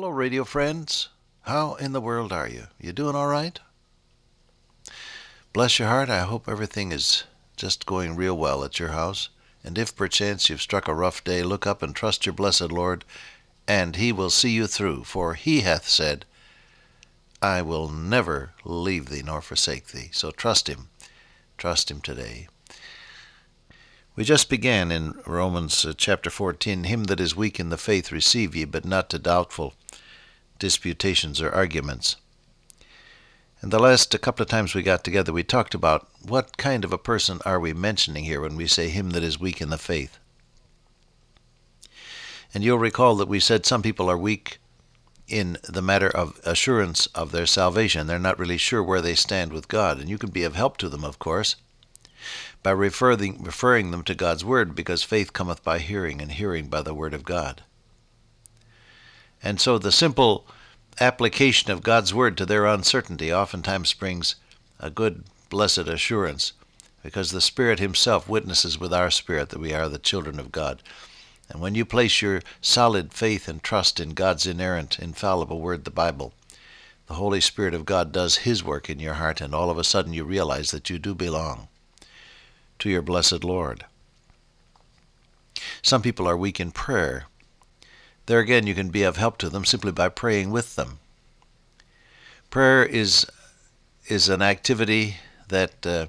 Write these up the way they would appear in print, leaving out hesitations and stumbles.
Hello, radio friends. How in the world are you? You doing all right? Bless your heart. I hope everything is just going real well at your house. And if perchance you've struck a rough day, look up and trust your blessed Lord, and he will see you through. For he hath said, I will never leave thee nor forsake thee. So trust him. Trust him today. We just began in Romans chapter 14, Him that is weak in the faith receive ye, but not to doubtful disputations or arguments. And the last couple of times we got together, we talked about what kind of a person are we mentioning here when we say him that is weak in the faith. And you'll recall that we said some people are weak in the matter of assurance of their salvation. They're not really sure where they stand with God. And you can be of help to them, of course, by referring them to God's Word, because faith cometh by hearing, and hearing by the Word of God. And so the simple application of God's Word to their uncertainty oftentimes brings a good, blessed assurance, because the Spirit Himself witnesses with our spirit that we are the children of God. And when you place your solid faith and trust in God's inerrant, infallible Word, the Bible, the Holy Spirit of God does His work in your heart, and all of a sudden you realize that you do belong to your blessed Lord. Some people are weak in prayer. There again, you can be of help to them simply by praying with them. Prayer is an activity that,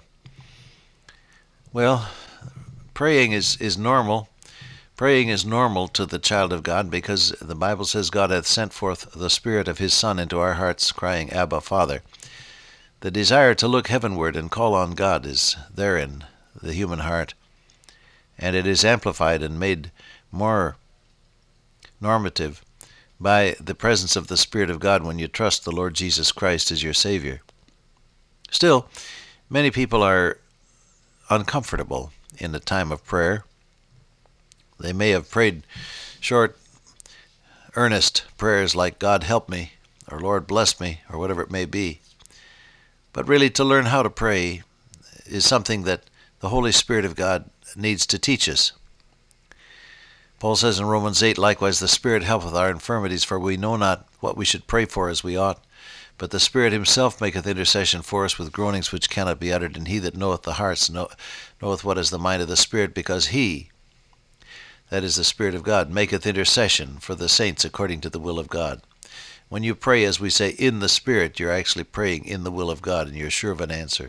praying is normal. Praying is normal to the child of God, because the Bible says God hath sent forth the Spirit of His Son into our hearts, crying, Abba, Father. The desire to look heavenward and call on God is therein the human heart, and it is amplified and made more normative by the presence of the Spirit of God when you trust the Lord Jesus Christ as your Savior. Still, many people are uncomfortable in the time of prayer. They may have prayed short, earnest prayers like, God help me, or Lord bless me, or whatever it may be. But really, to learn how to pray is something that the Holy Spirit of God needs to teach us. Paul says in Romans 8, likewise the Spirit helpeth our infirmities, for we know not what we should pray for as we ought. But the Spirit Himself maketh intercession for us with groanings which cannot be uttered. And He that knoweth the hearts knoweth what is the mind of the Spirit, because He, that is the Spirit of God, maketh intercession for the saints according to the will of God. When you pray, as we say, in the Spirit, you're actually praying in the will of God, and you're sure of an answer.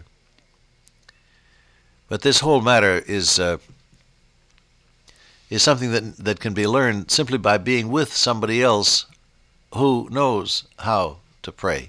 But this whole matter is something that can be learned simply by being with somebody else who knows how to pray.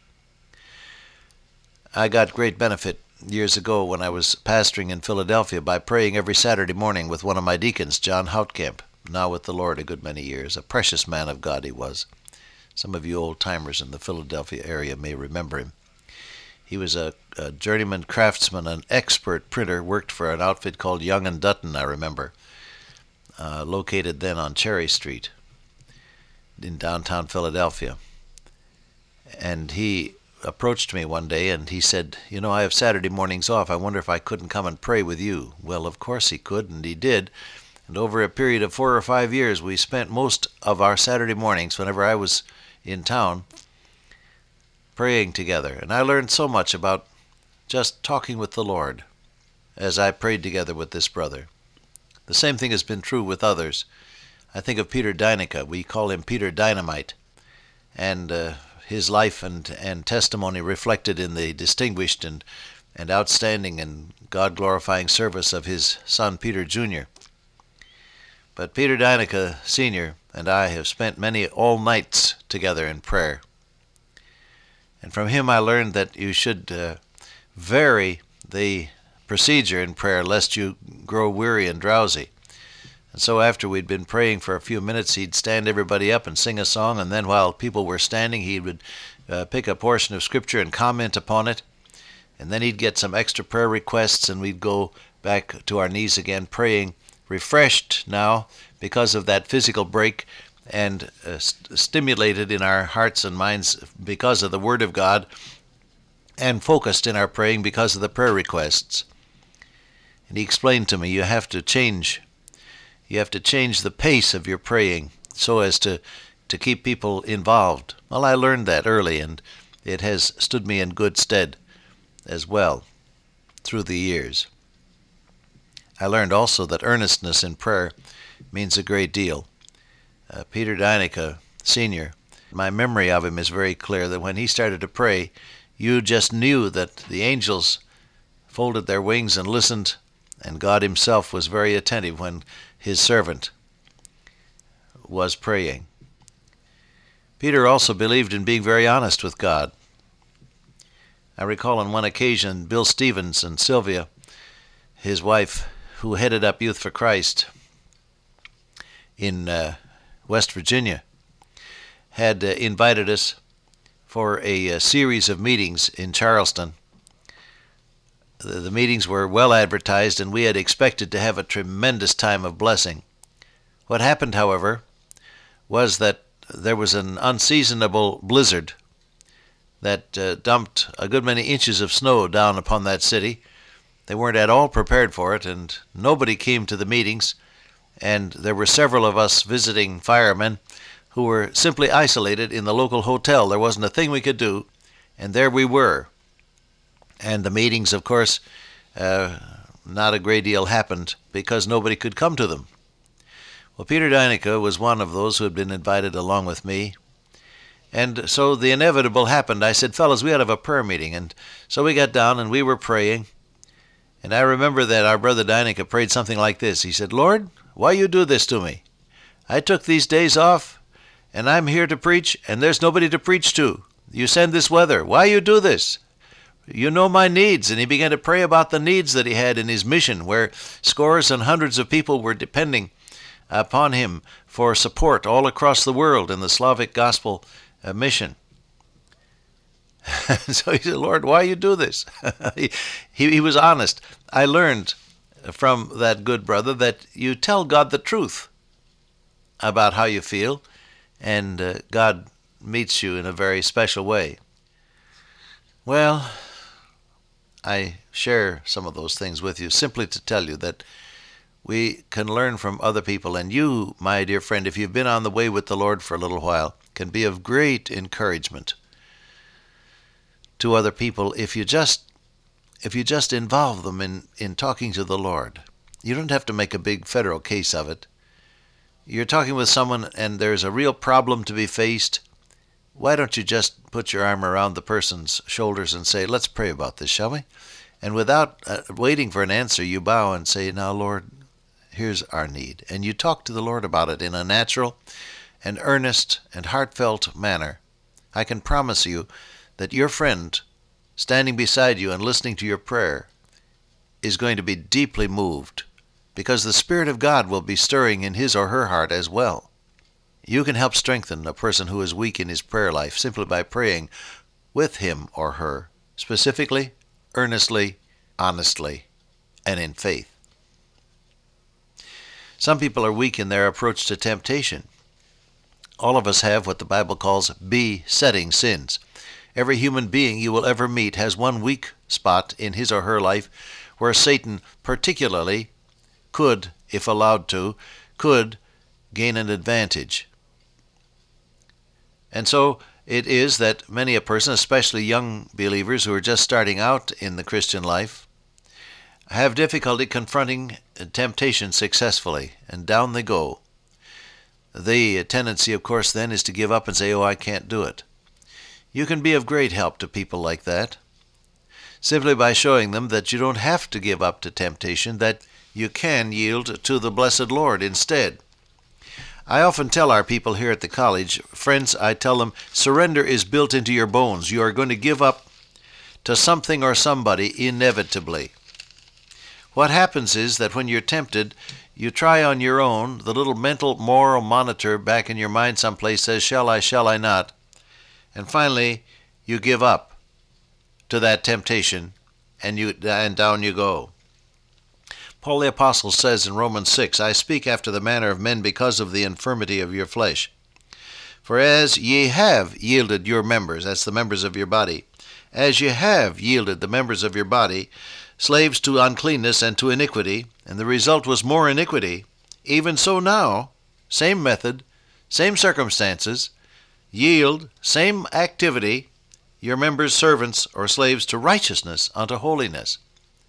I got great benefit years ago when I was pastoring in Philadelphia by praying every Saturday morning with one of my deacons, John Houtkamp, now with the Lord a good many years. A precious man of God he was. Some of you old-timers in the Philadelphia area may remember him. He was a journeyman craftsman, an expert printer, worked for an outfit called Young and Dutton, I remember, located then on Cherry Street in downtown Philadelphia. And he approached me one day and he said, I have Saturday mornings off. I wonder if I couldn't come and pray with you. Well, of course he could, and he did. And over a period of 4 or 5 years, we spent most of our Saturday mornings, whenever I was in town, praying together. And I learned so much about just talking with the Lord as I prayed together with this brother. The same thing has been true with others. I think of Peter Deinica. We call him Peter Dynamite. And his life and testimony reflected in the distinguished and outstanding and God-glorifying service of his son Peter Jr. But Peter Deinica Sr. and I have spent many all nights together in prayer. And from him I learned that you should vary the procedure in prayer lest you grow weary and drowsy. And so after we'd been praying for a few minutes, he'd stand everybody up and sing a song, and then while people were standing, he would pick a portion of Scripture and comment upon it. And then he'd get some extra prayer requests, and we'd go back to our knees again, praying, refreshed now because of that physical break, and stimulated in our hearts and minds because of the Word of God, and focused in our praying because of the prayer requests. And he explained to me, you have to change the pace of your praying so as to to keep people involved. Well, I learned that early, and it has stood me in good stead as well through the years. I learned also that earnestness in prayer means a great deal. Peter Deinicke, Sr., my memory of him is very clear that when he started to pray, you just knew that the angels folded their wings and listened, and God himself was very attentive when his servant was praying. Peter also believed in being very honest with God. I recall on one occasion Bill Stevens and Sylvia, his wife, who headed up Youth for Christ in West Virginia, had invited us for a series of meetings in Charleston. The meetings were well advertised, and we had expected to have a tremendous time of blessing. What happened, however, was that there was an unseasonable blizzard that dumped a good many inches of snow down upon that city. They weren't at all prepared for it, and nobody came to the meetings, and there were several of us visiting firemen who were simply isolated in the local hotel. There wasn't a thing we could do, and there we were. And the meetings, of course, not a great deal happened because nobody could come to them. Well, Peter Deinicke was one of those who had been invited along with me. And so the inevitable happened. I said, fellas, we ought to have a prayer meeting. And so we got down and we were praying. And I remember that our brother Deinicke prayed something like this. He said, Lord, why you do this to me? I took these days off, and I'm here to preach, and there's nobody to preach to. You send this weather. Why you do this? You know my needs. And he began to pray about the needs that he had in his mission, where scores and hundreds of people were depending upon him for support all across the world in the Slavic gospel mission. So he said, Lord, why you do this? he was honest. I learned from that good brother that you tell God the truth about how you feel, and God meets you in a very special way. Well, I share some of those things with you simply to tell you that we can learn from other people, and you, my dear friend, if you've been on the way with the Lord for a little while, can be of great encouragement to other people if you just involve them in talking to the Lord. You don't have to make a big federal case of it. You're talking with someone and there's a real problem to be faced. Why don't you just put your arm around the person's shoulders and say, let's pray about this, shall we? And without waiting for an answer, you bow and say, now, Lord, here's our need. And you talk to the Lord about it in a natural and earnest and heartfelt manner. I can promise you that your friend standing beside you and listening to your prayer is going to be deeply moved, because the Spirit of God will be stirring in his or her heart as well. You can help strengthen a person who is weak in his prayer life simply by praying with him or her, specifically, earnestly, honestly, and in faith. Some people are weak in their approach to temptation. All of us have what the Bible calls besetting sins. Every human being you will ever meet has one weak spot in his or her life where Satan particularly could, if allowed to, could gain an advantage. And so it is that many a person, especially young believers who are just starting out in the Christian life, have difficulty confronting temptation successfully, and down they go. The tendency, of course, then is to give up and say, oh, I can't do it. You can be of great help to people like that, simply by showing them that you don't have to give up to temptation, that you can yield to the blessed Lord instead. I often tell our people here at the college, friends, I tell them, surrender is built into your bones. You are going to give up to something or somebody inevitably. What happens is that when you're tempted, you try on your own, the little mental moral monitor back in your mind someplace says, shall I not? And finally, you give up to that temptation, and down you go. Paul the Apostle says in Romans 6, I speak after the manner of men because of the infirmity of your flesh. For as ye have yielded your members, that's the members of your body, as ye have yielded the members of your body, slaves to uncleanness and to iniquity, and the result was more iniquity, even so now, same method, same circumstances, yield, same activity, your members servants or slaves to righteousness unto holiness.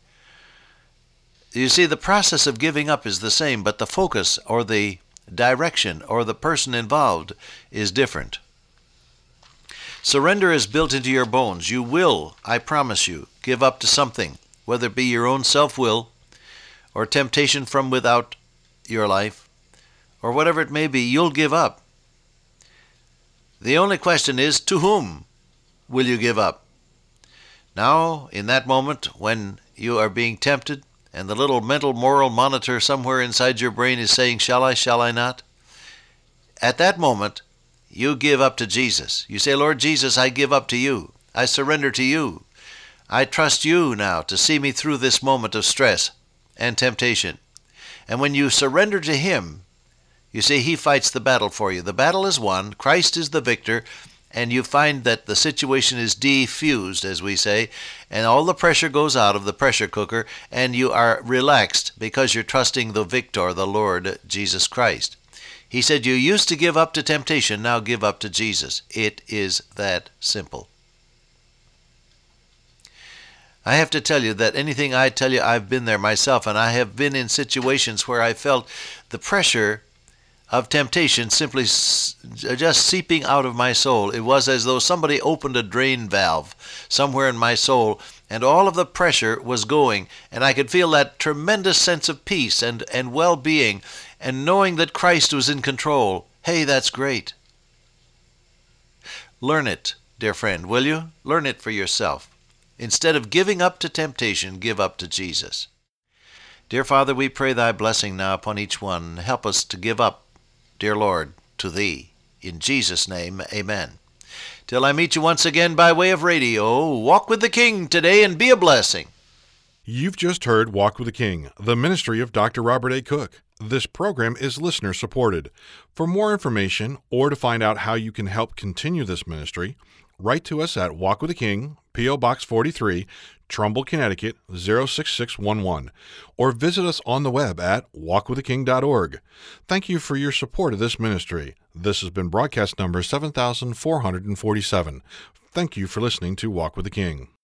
You see, the process of giving up is the same, but the focus or the direction or the person involved is different. Surrender is built into your bones. You will, I promise you, give up to something, whether it be your own self-will or temptation from without your life, or whatever it may be, you'll give up. The only question is, to whom will you give up? Now, in that moment when you are being tempted, and the little mental moral monitor somewhere inside your brain is saying, shall I not? At that moment, you give up to Jesus. You say, Lord Jesus, I give up to you. I surrender to you. I trust you now to see me through this moment of stress and temptation. And when you surrender to him, you see, he fights the battle for you. The battle is won. Christ is the victor. And you find that the situation is defused, as we say, and all the pressure goes out of the pressure cooker, and you are relaxed because you're trusting the victor, the Lord Jesus Christ. He said, you used to give up to temptation, now give up to Jesus. It is that simple. I have to tell you that anything I tell you, I've been there myself, and I have been in situations where I felt the pressure of temptation simply just seeping out of my soul. It was as though somebody opened a drain valve somewhere in my soul, and all of the pressure was going, and I could feel that tremendous sense of peace and well-being, and knowing that Christ was in control. Hey, that's great. Learn it, dear friend, will you? Learn it for yourself. Instead of giving up to temptation, give up to Jesus. Dear Father, we pray thy blessing now upon each one. Help us to give up, dear Lord, to thee. In Jesus' name, amen. Till I meet you once again by way of radio, walk with the King today and be a blessing. You've just heard Walk with the King, the ministry of Dr. Robert A. Cook. This program is listener supported. For more information or to find out how you can help continue this ministry, write to us at Walk with the King, P.O. Box 43, Trumbull, Connecticut 06611, or visit us on the web at walkwiththeking.org. Thank you for your support of this ministry. This has been broadcast number 7447. Thank you for listening to Walk with the King.